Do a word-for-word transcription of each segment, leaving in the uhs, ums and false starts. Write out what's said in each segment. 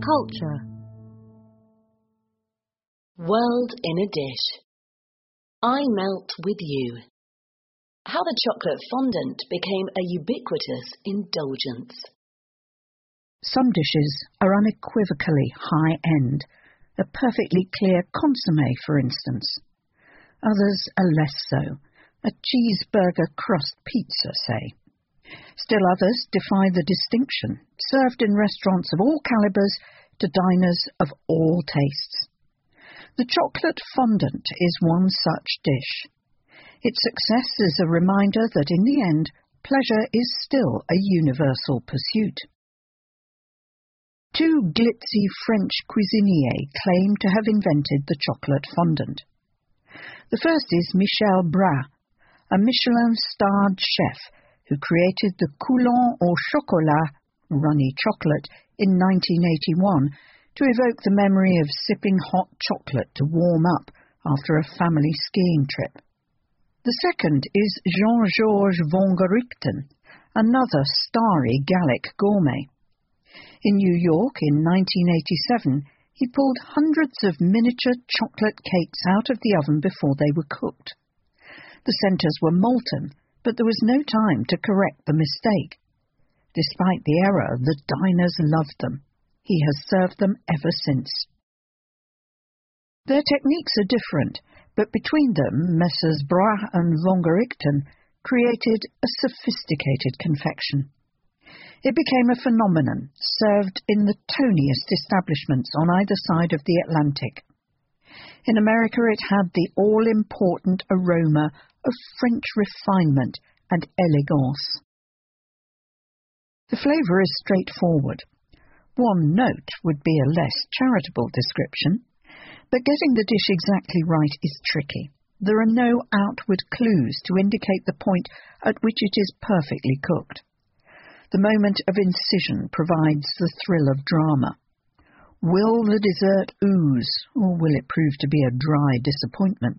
Culture. World in a dish. I melt with you. How the chocolate fondant became a ubiquitous indulgence. Some dishes are unequivocally high-end, a perfectly clear consommé, for instance. Others are less so, a cheeseburger crust pizza, say. Still others defy the distinction, served in restaurants of all calibers to diners of all tastes. The chocolate fondant is one such dish. Its success is a reminder that in the end, pleasure is still a universal pursuit. Two glitzy French cuisiniers claim to have invented the chocolate fondant. The first is Michel Bras, a Michelin-starred chef who created the Coulon au chocolat, runny chocolate, in nineteen eighty-one to evoke the memory of sipping hot chocolate to warm up after a family skiing trip. The second is Jean-Georges Vongerichten, another starry Gallic gourmet. In New York in nineteen eighty-seven, he pulled hundreds of miniature chocolate cakes out of the oven before they were cooked. The centres were molten, but there was no time to correct the mistake. Despite the error, the diners loved them. He has served them ever since. Their techniques are different, but between them, Messrs. Bras and Vongerichten created a sophisticated confection. It became a phenomenon, served in the toniest establishments on either side of the Atlantic. In America it had the all-important aroma of French refinement and élégance. The flavour is straightforward. One note would be a less charitable description, but getting the dish exactly right is tricky. There are no outward clues to indicate the point at which it is perfectly cooked. The moment of incision provides the thrill of drama. Will the dessert ooze, or will it prove to be a dry disappointment?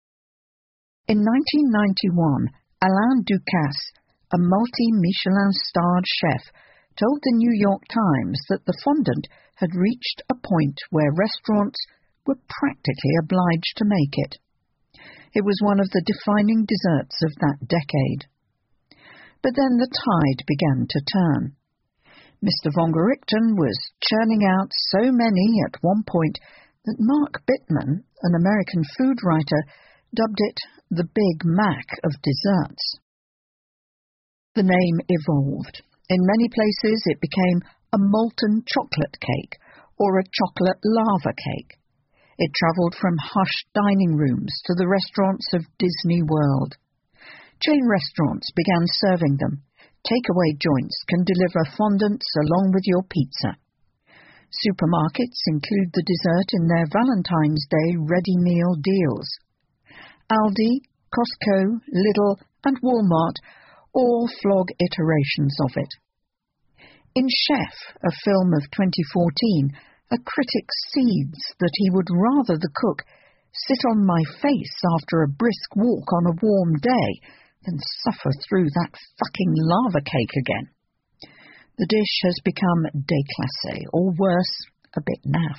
In nineteen ninety-one, Alain Ducasse, a multi-Michelin-starred chef, told the New York Times that the fondant had reached a point where restaurants were practically obliged to make it. It was one of the defining desserts of that decade. But then the tide began to turn. Mister Vongerichten was churning out so many at one point that Mark Bittman, an American food writer, dubbed it the Big Mac of desserts. The name evolved. In many places it became a molten chocolate cake or a chocolate lava cake. It travelled from hushed dining rooms to the restaurants of Disney World. Chain restaurants began serving them. Takeaway joints can deliver fondants along with your pizza. Supermarkets include the dessert in their Valentine's Day ready meal deals. Aldi, Costco, Lidl and Walmart all flog iterations of it. In Chef, a film of twenty fourteen, a critic seeds that he would rather the cook sit on my face after a brisk walk on a warm day than suffer through that fucking lava cake again. The dish has become déclassé, or worse, a bit naff.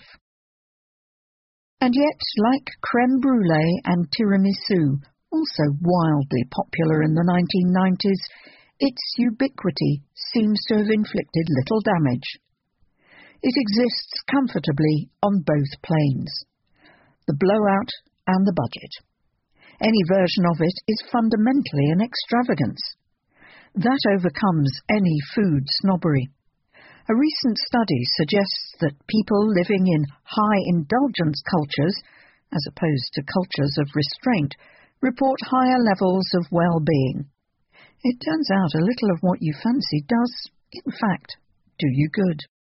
And yet, like crème brûlée and tiramisu, also wildly popular in the nineteen nineties, its ubiquity seems to have inflicted little damage. It exists comfortably on both planes, the blowout and the budget. Any version of it is fundamentally an extravagance. That overcomes any food snobbery. A recent study suggests that people living in high indulgence cultures, as opposed to cultures of restraint, report higher levels of well-being. It turns out a little of what you fancy does, in fact, do you good.